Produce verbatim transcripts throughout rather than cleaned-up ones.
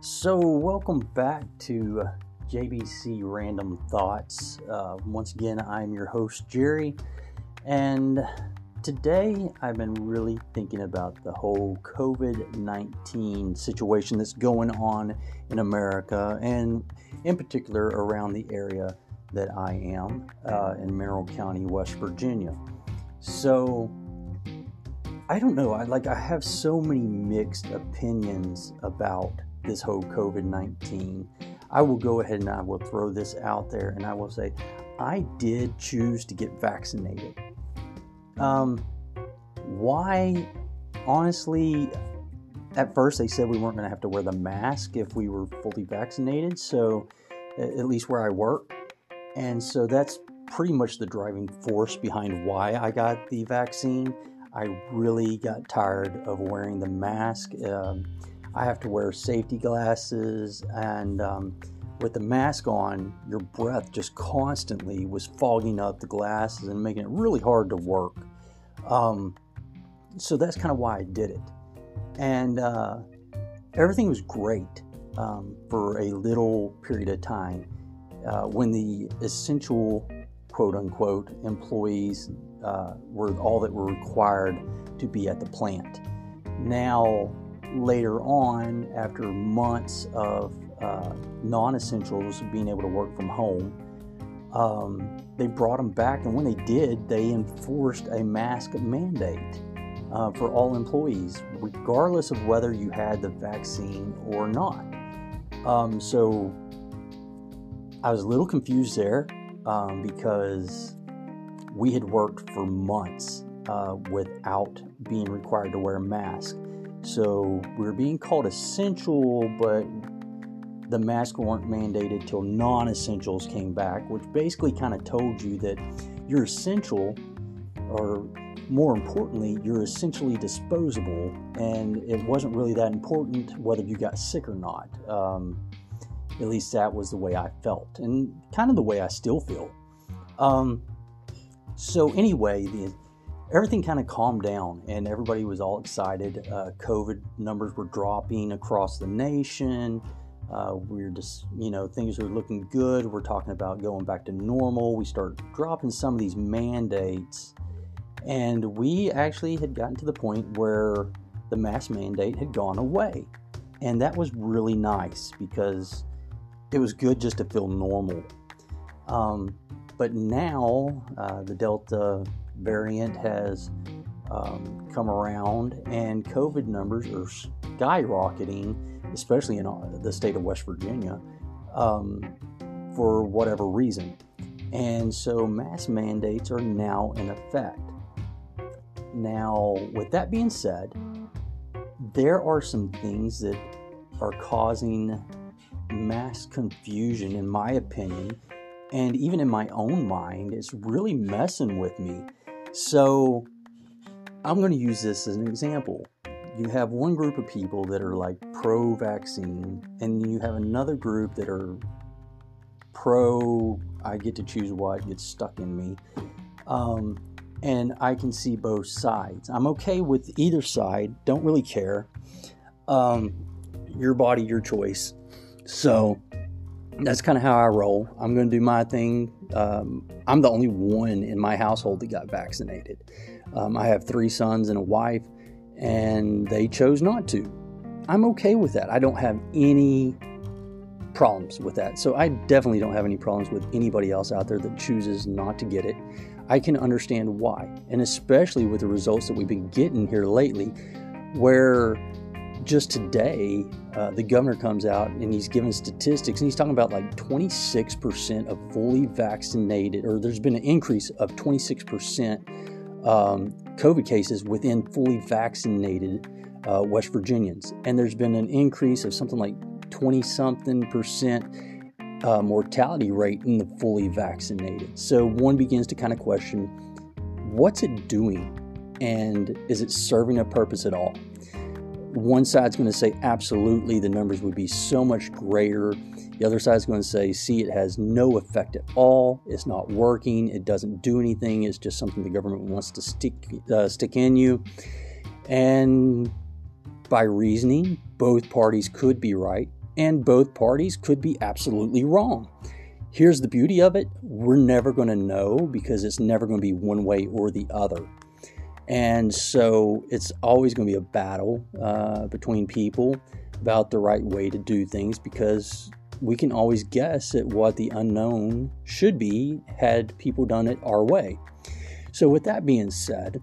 So, welcome back to uh, J B C Random Thoughts. Uh, once again, I'm your host, Jerry, and today I've been really thinking about the whole covid nineteen situation that's going on in America, and in particular around the area that I am uh, in Mineral County, West Virginia. So, I don't know, I like I have so many mixed opinions about this whole covid nineteen. I will go ahead and I will throw this out there and I will say I did choose to get vaccinated. Um, why? Honestly, at first they said we weren't going to have to wear the mask if we were fully vaccinated, so at least where I work. And so that's pretty much the driving force behind why I got the vaccine. I really got tired of wearing the mask. Um, I have to wear safety glasses, and um, with the mask on, your breath just constantly was fogging up the glasses and making it really hard to work. Um, so that's kind of why I did it. And uh, everything was great um, for a little period of time uh, when the essential, quote unquote, employees uh, were all that were required to be at the plant. Now, later on, after months of uh, non-essentials being able to work from home, um, they brought them back, and when they did, they enforced a mask mandate uh, for all employees, regardless of whether you had the vaccine or not. Um, so I was a little confused there um, because we had worked for months uh, without being required to wear a mask. So we were being called essential, but the masks weren't mandated till non-essentials came back, which basically kind of told you that you're essential, or more importantly, you're essentially disposable, and it wasn't really that important whether you got sick or not. Um, at least that was the way I felt, and kind of the way I still feel. Um, so anyway, the everything kind of calmed down and everybody was all excited. Uh, COVID numbers were dropping across the nation. Uh, we we're just, you know, things are looking good. We're talking about going back to normal. We start dropping some of these mandates. And we actually had gotten to the point where the mask mandate had gone away. And that was really nice because it was good just to feel normal. Um, but now uh, the Delta variant has um, come around, and COVID numbers are skyrocketing, especially in the state of West Virginia, um, for whatever reason. And so mask mandates are now in effect. Now, with that being said, there are some things that are causing mass confusion, in my opinion, and even in my own mind. It's really messing with me. So I'm going to use this as an example. You have one group of people that are like pro-vaccine, and you have another group that are pro, I get to choose what gets stuck in me. Um, and I can see both sides. I'm okay with either side, don't really care. Um, your body, your choice. So that's kind of how I roll. I'm going to do my thing. Um, I'm the only one in my household that got vaccinated. Um, I have three sons and a wife, and they chose not to. I'm okay with that. I don't have any problems with that. So I definitely don't have any problems with anybody else out there that chooses not to get it. I can understand why, and especially with the results that we've been getting here lately, where just today, uh, the governor comes out and he's giving statistics, and he's talking about like twenty-six percent of fully vaccinated, or there's been an increase of twenty-six percent um, COVID cases within fully vaccinated uh, West Virginians. And there's been an increase of something like twenty-something percent uh, mortality rate in the fully vaccinated. So one begins to kind of question, what's it doing? And is it serving a purpose at all? One side's going to say, absolutely, the numbers would be so much greater. The other side's going to say, see, it has no effect at all. It's not working. It doesn't do anything. It's just something the government wants to stick uh, stick in you. And by reasoning, both parties could be right. and both parties could be absolutely wrong. Here's the beauty of it. We're never going to know because it's never going to be one way or the other. And so it's always going to be a battle uh, between people about the right way to do things, because we can always guess at what the unknown should be had people done it our way. So with that being said,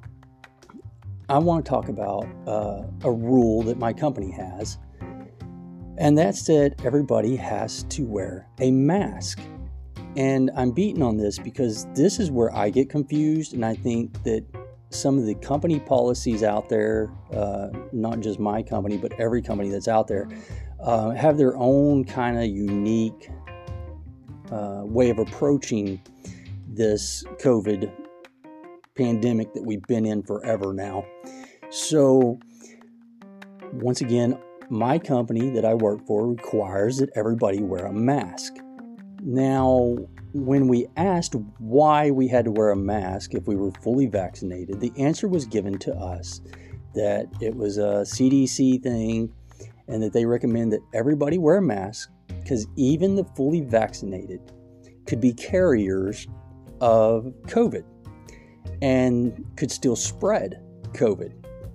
I want to talk about uh, a rule that my company has, and that's that everybody has to wear a mask. And I'm beating on this because this is where I get confused, and I think that some of the company policies out there, uh, not just my company, but every company that's out there, uh, have their own kind of unique uh, way of approaching this COVID pandemic that we've been in forever now. So, once again, my company that I work for requires that everybody wear a mask. Now, when we asked why we had to wear a mask if we were fully vaccinated, the answer was given to us that it was a C D C thing and that they recommend that everybody wear a mask because even the fully vaccinated could be carriers of COVID and could still spread COVID.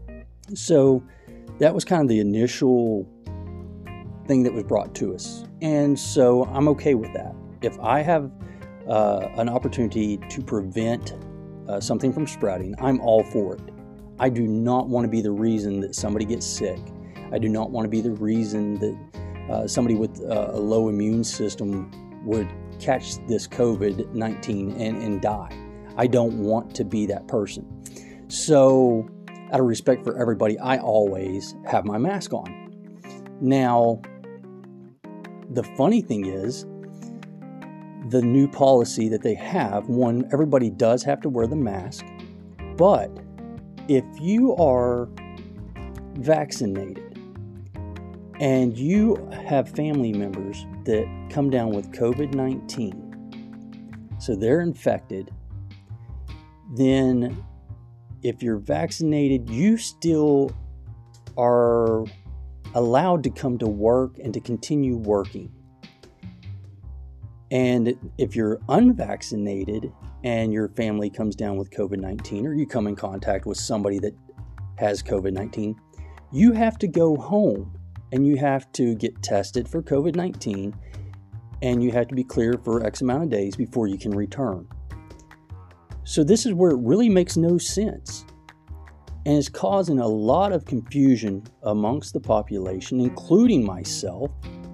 So that was kind of the initial thing that was brought to us. And so I'm okay with that. If I have uh, an opportunity to prevent uh, something from spreading, I'm all for it. I do not want to be the reason that somebody gets sick. I do not want to be the reason that uh, somebody with uh, a low immune system would catch this COVID nineteen and, and die. I don't want to be that person. So, out of respect for everybody, I always have my mask on. Now, the funny thing is, the new policy that they have, one, everybody does have to wear the mask, but if you are vaccinated and you have family members that come down with COVID nineteen, so they're infected, then if you're vaccinated, you still are allowed to come to work and to continue working. And if you're unvaccinated and your family comes down with COVID nineteen, or you come in contact with somebody that has COVID nineteen, you have to go home and you have to get tested for COVID nineteen, and you have to be cleared for X amount of days before you can return. So this is where it really makes no sense, and it's causing a lot of confusion amongst the population, including myself,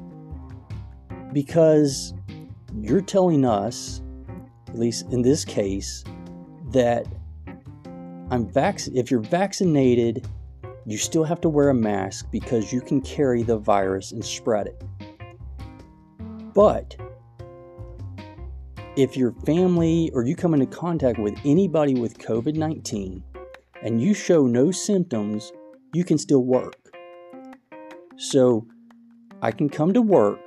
because you're telling us, at least in this case, that I'm vac- if you're vaccinated, you still have to wear a mask because you can carry the virus and spread it. But if your family or you come into contact with anybody with COVID nineteen and you show no symptoms, you can still work. So I can come to work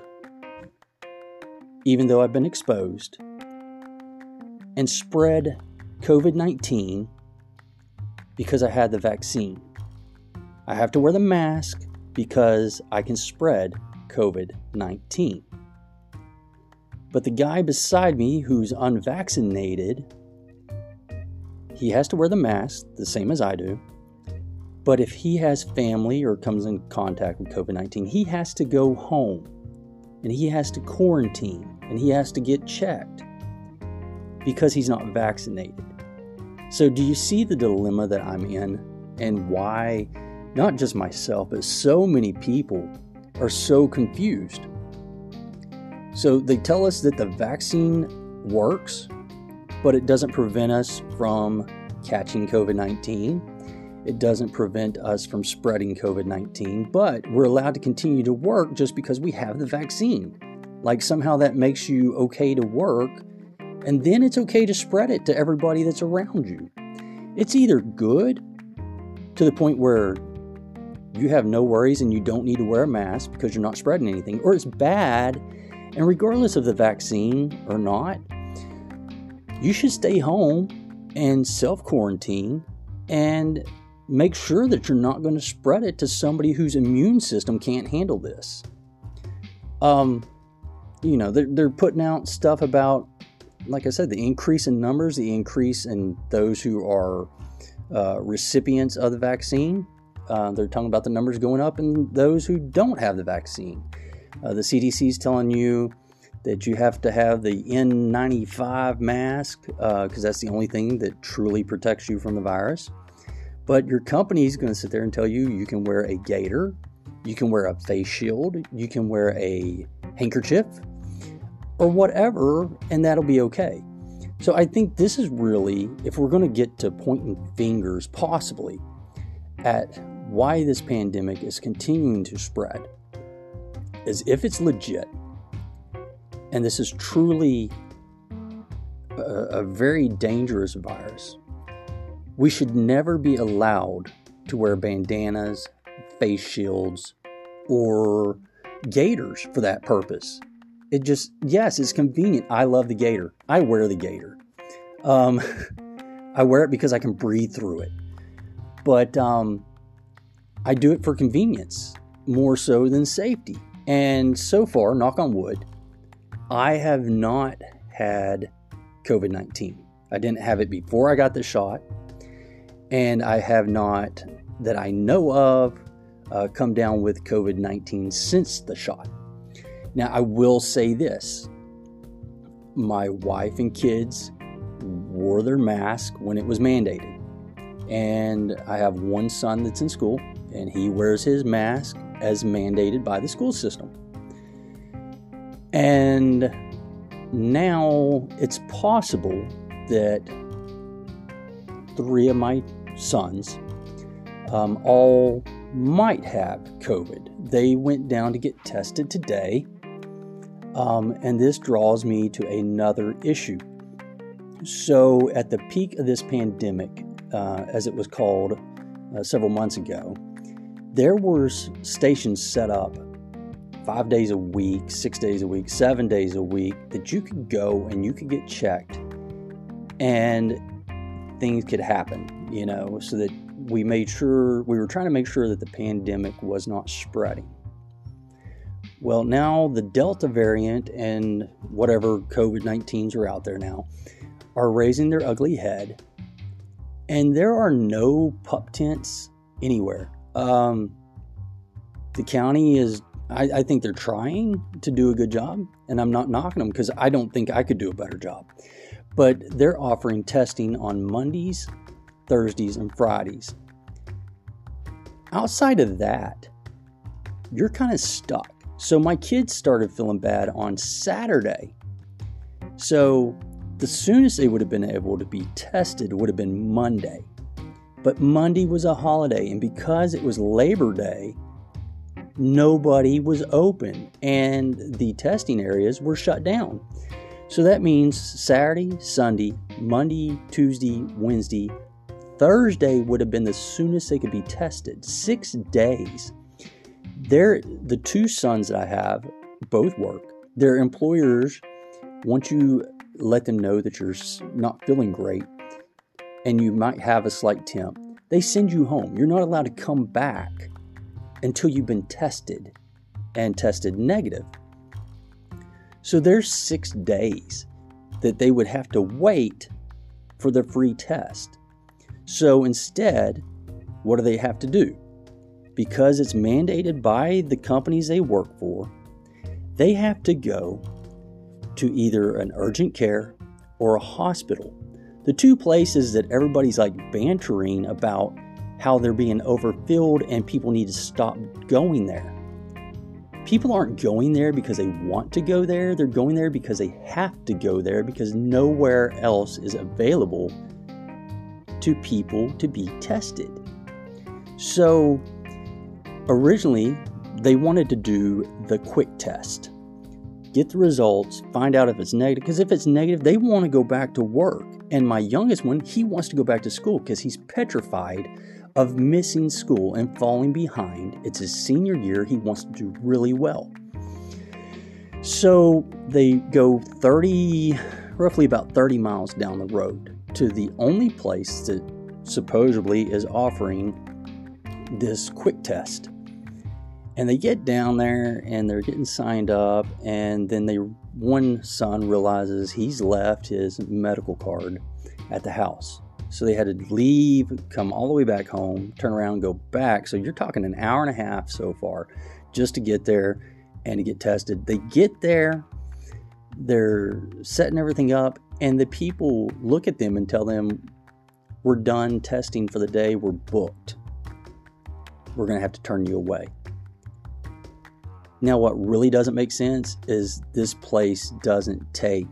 even though I've been exposed and spread COVID nineteen because I had the vaccine. I have to wear the mask because I can spread COVID nineteen. But the guy beside me who's unvaccinated, he has to wear the mask, the same as I do. But if he has family or comes in contact with COVID nineteen, he has to go home and he has to quarantine and he has to get checked because he's not vaccinated. So do you see the dilemma that I'm in and why not just myself, but so many people are so confused? So they tell us that the vaccine works, but it doesn't prevent us from catching COVID nineteen. It doesn't prevent us from spreading COVID nineteen, but we're allowed to continue to work just because we have the vaccine. Like somehow that makes you okay to work, and then it's okay to spread it to everybody that's around you. It's either good to the point where you have no worries and you don't need to wear a mask because you're not spreading anything, or it's bad, and regardless of the vaccine or not, you should stay home and self-quarantine and make sure that you're not going to spread it to somebody whose immune system can't handle this. Um, you know, they're, they're putting out stuff about, like I said, the increase in numbers, the increase in those who are uh, recipients of the vaccine. Uh, they're talking about the numbers going up in those who don't have the vaccine. Uh, the C D C is telling you that you have to have the N ninety-five mask because uh, that's the only thing that truly protects you from the virus. But your company is going to sit there and tell you you can wear a gaiter, you can wear a face shield, you can wear a handkerchief, or whatever, and that'll be okay. So I think this is really, if we're going to get to pointing fingers possibly at why this pandemic is continuing to spread, is if it's legit, and this is truly a, a very dangerous virus, we should never be allowed to wear bandanas, face shields, or gaiters for that purpose. It just, yes, it's convenient. I love the gaiter. I wear the gaiter. Um, I wear it because I can breathe through it. But um, I do it for convenience more so than safety. And so far, knock on wood, I have not had covid nineteen. I didn't have it before I got the shot. And I have not, that I know of, uh, come down with covid nineteen since the shot. Now, I will say this. My wife and kids wore their mask when it was mandated. And I have one son that's in school, and he wears his mask as mandated by the school system. And now it's possible that three of my sons um, all might have COVID. They went down to get tested today. Um, and this draws me to another issue. So at the peak of this pandemic, uh, as it was called uh, several months ago, there were stations set up five days a week, six days a week, seven days a week that you could go and you could get checked and things could happen, you know, so that we made sure, we were trying to make sure that the pandemic was not spreading. Well, now the Delta variant and whatever covid nineteens are out there now are raising their ugly head, and there are no pup tents anywhere. Um, the county is, I, I think they're trying to do a good job, and I'm not knocking them because I don't think I could do a better job. But they're offering testing on Mondays, Thursdays, and Fridays. Outside of that, you're kind of stuck. So my kids started feeling bad on Saturday. So the soonest they would have been able to be tested would have been Monday. But Monday was a holiday, and because it was Labor Day, nobody was open, and the testing areas were shut down. So that means Saturday, Sunday, Monday, Tuesday, Wednesday, Thursday would have been the soonest they could be tested. Six days. They're, the two sons that I have both work. Their employers, once you let them know that you're not feeling great and you might have a slight temp, they send you home. You're not allowed to come back until you've been tested and tested negative. So there's six days that they would have to wait for the free test. So instead, what do they have to do? Because it's mandated by the companies they work for, they have to go to either an urgent care or a hospital. The two places that everybody's like bantering about how they're being overfilled and people need to stop going there. People aren't going there because they want to go there. They're going there because they have to go there because nowhere else is available to people to be tested. So originally, they wanted to do the quick test. Get the results, find out if it's negative. Because if it's negative, they want to go back to work. And my youngest one, he wants to go back to school because he's petrified of missing school and falling behind. It's his senior year. He wants to do really well. So they go thirty, roughly about thirty miles down the road to the only place that supposedly is offering this quick test. And they get down there and they're getting signed up, and then they one son realizes he's left his medical card at the house. So they had to leave, come all the way back home, turn around, go back. So you're talking an hour and a half so far just to get there and to get tested. They get there, they're setting everything up, and the people look at them and tell them, we're done testing for the day, we're booked. We're going to have to turn you away. Now, what really doesn't make sense is this place doesn't take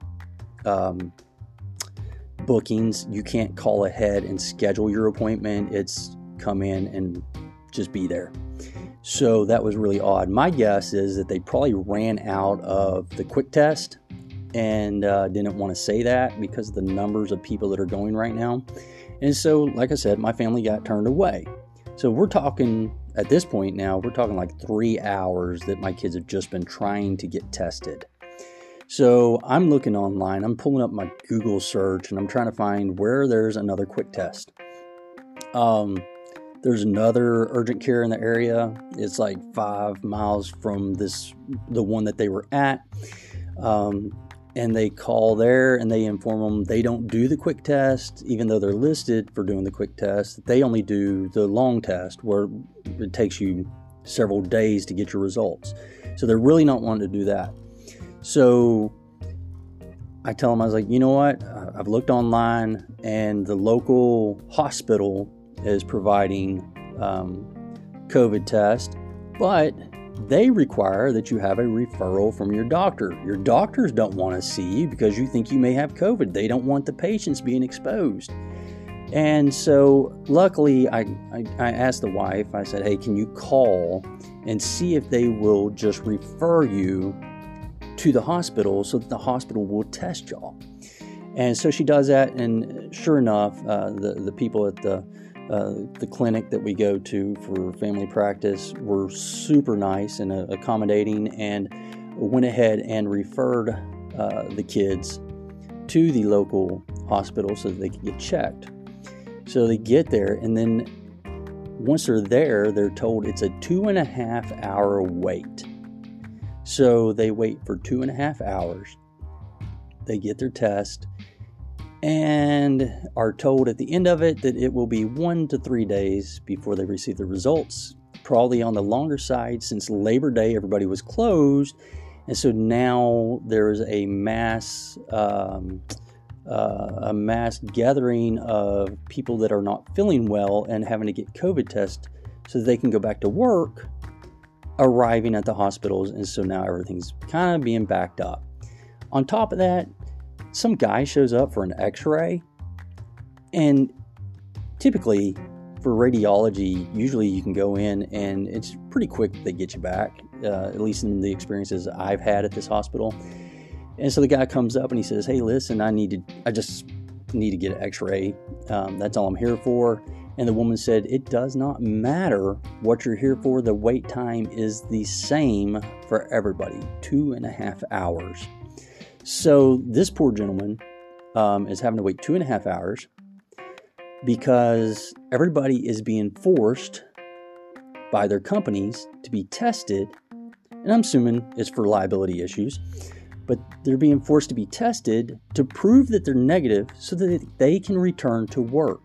um, bookings. You can't call ahead and schedule your appointment. It's come in and just be there. So that was really odd. My guess is that they probably ran out of the quick test and uh, didn't want to say that because of the numbers of people that are going right now. And so, like I said, my family got turned away. So we're talking, at this point now, we're talking like three hours that my kids have just been trying to get tested. So I'm looking online, I'm pulling up my Google search, and I'm trying to find where there's another quick test. Um, there's another urgent care in the area. It's like five miles from this, the one that they were at. Um, and they call there and they inform them they don't do the quick test, even though they're listed for doing the quick test. They only do the long test where it takes you several days to get your results. So they're really not wanting to do that. So I tell them, I was like, you know what? I've looked online and the local hospital is providing um, COVID test, but they require that you have a referral from your doctor. Your doctors don't want to see you because you think you may have COVID. They don't want the patients being exposed. And so luckily, I, I, I asked the wife, I said, hey, can you call and see if they will just refer you to the hospital so that the hospital will test y'all? And so she does that, and sure enough, uh, the, the people at the Uh, the clinic that we go to for family practice were super nice and uh, accommodating, and went ahead and referred uh, the kids to the local hospital so that they could get checked. So they get there, and then once they're there, they're told it's a two and a half hour wait. So they wait for two and a half hours. They get their test and are told at the end of it that it will be one to three days before they receive the results. Probably on the longer side, since Labor Day, everybody was closed. And so now there's a mass um, uh, a mass gathering of people that are not feeling well and having to get COVID tests so that they can go back to work, arriving at the hospitals. And so now everything's kind of being backed up. On top of that, some guy shows up for an x-ray, and typically for radiology, usually you can go in and it's pretty quick they get you back, uh, at least in the experiences I've had at this hospital. And so the guy comes up and he says, hey, listen, I need to, I just need to get an x-ray. Um, that's all I'm here for. And the woman said, it does not matter what you're here for. The wait time is the same for everybody, two and a half hours. So this poor gentleman um, is having to wait two and a half hours because everybody is being forced by their companies to be tested. And I'm assuming it's for liability issues, but they're being forced to be tested to prove that they're negative so that they can return to work.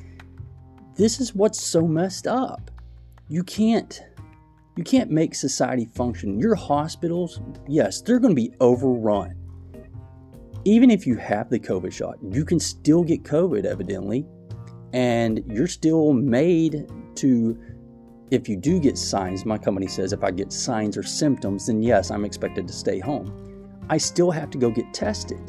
This is what's so messed up. You can't, you can't make society function. Your hospitals, yes, they're going to be overrun. Even if you have the COVID shot, you can still get COVID, evidently, and you're still made to, if you do get signs, my company says if I get signs or symptoms, then yes, I'm expected to stay home. I still have to go get tested.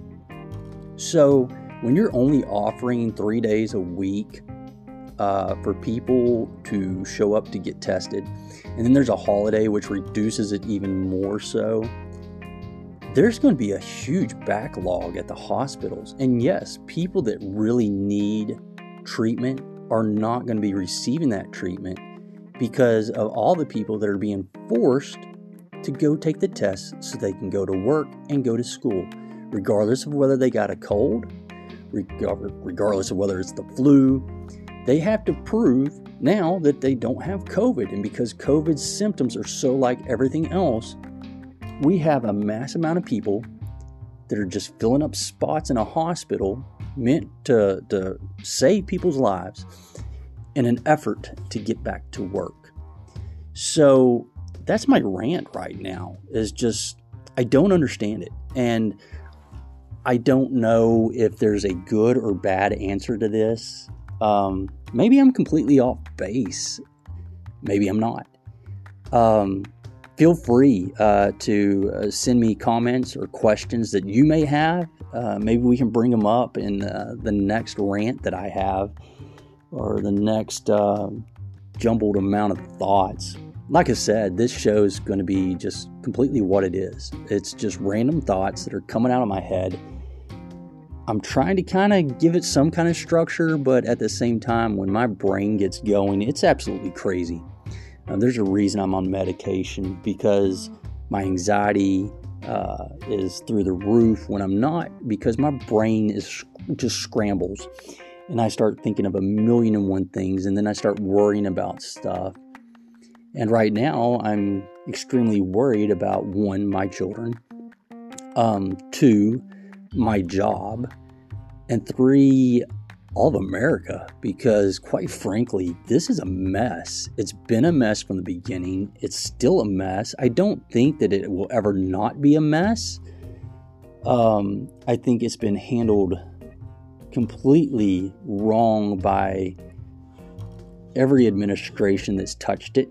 So when you're only offering three days a week uh, for people to show up to get tested, and then there's a holiday which reduces it even more so, there's going to be a huge backlog at the hospitals. And yes, people that really need treatment are not going to be receiving that treatment because of all the people that are being forced to go take the test so they can go to work and go to school, regardless of whether they got a cold, regardless of whether it's the flu. they have to prove now that they don't have COVID. And because COVID's symptoms are so like everything else, we have a mass amount of people that are just filling up spots in a hospital meant to, to save people's lives in an effort to get back to work. So that's my rant right now, is just, I don't understand it. And I don't know if there's a good or bad answer to this. Um, maybe I'm completely off base. Maybe I'm not. Um, feel free uh, to uh, send me comments or questions that you may have. Uh, maybe we can bring them up in uh, the next rant that I have, or the next uh, jumbled amount of thoughts. Like I said, this show is going to be just completely what it is. It's just random thoughts that are coming out of my head. I'm trying to kind of give it some kind of structure, but at the same time, when my brain gets going, it's absolutely crazy. Uh, there's a reason I'm on medication, because my anxiety uh, is through the roof when I'm not, because my brain is just scrambles and I start thinking of a million and one things, and then I start worrying about stuff. And right now, I'm extremely worried about, one, my children, um, two, my job, and three, all of America, because quite frankly, this is a mess. It's been a mess from the beginning. It's still a mess. I don't think that it will ever not be a mess. Um, I think it's been handled completely wrong by every administration that's touched it.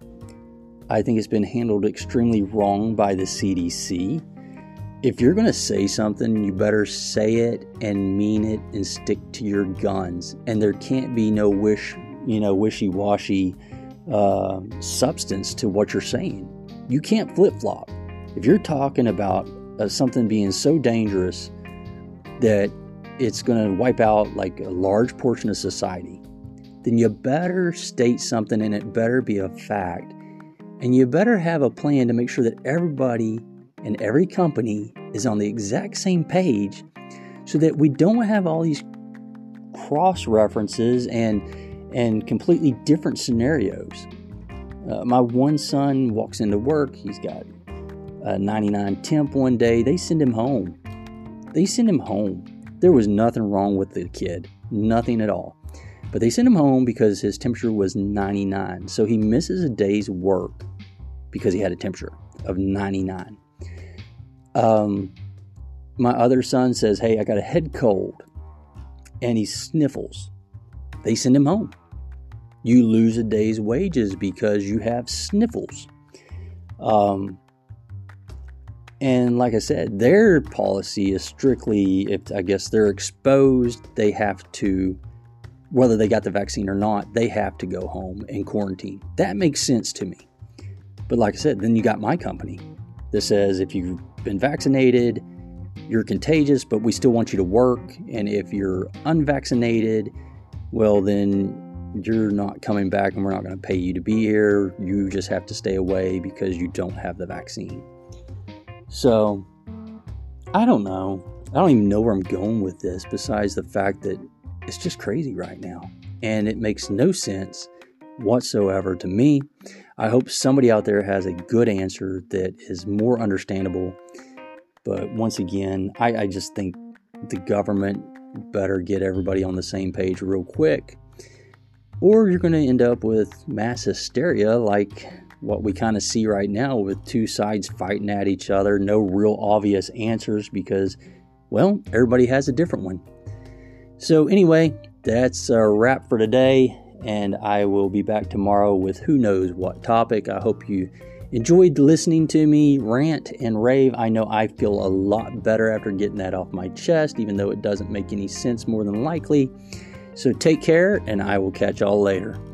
I think it's been handled extremely wrong by the C D C. If you're going to say something, you better say it and mean it and stick to your guns. And there can't be no wish, you know, wishy-washy uh, substance to what you're saying. You can't flip-flop. If you're talking about uh, something being so dangerous that it's going to wipe out like a large portion of society, then you better state something, and it better be a fact. And you better have a plan to make sure that everybody and every company is on the exact same page, so that we don't have all these cross references and and completely different scenarios. Uh, my one son walks into work. He's got a ninety-nine temp one day. They send him home. They send him home. There was nothing wrong with the kid. Nothing at all. But they sent him home because his temperature was ninety-nine. So he misses a day's work because he had a temperature of ninety-nine. Um, my other son says, hey, I got a head cold, and he sniffles. They send him home. You lose a day's wages because you have sniffles. Um, and like I said, their policy is strictly, if I guess they're exposed, they have to, whether they got the vaccine or not, they have to go home and quarantine. That makes sense to me. But like I said, then you got my company that says if you've been vaccinated, you're contagious, but we still want you to work. And if you're unvaccinated, well, then you're not coming back, and we're not going to pay you to be here. You just have to stay away because you don't have the vaccine. So I don't know. I don't even know where I'm going with this, besides the fact that it's just crazy right now. And it makes no sense whatsoever to me. I hope somebody out there has a good answer that is more understandable. But once again, I, I just think the government better get everybody on the same page real quick, or you're going to end up with mass hysteria like what we kind of see right now, with two sides fighting at each other. No real obvious answers because, well, everybody has a different one. So anyway, that's a wrap for today. And I will be back tomorrow with who knows what topic. I hope you enjoyed listening to me rant and rave. I know I feel a lot better after getting that off my chest, even though it doesn't make any sense more than likely. So take care, and I will catch y'all later.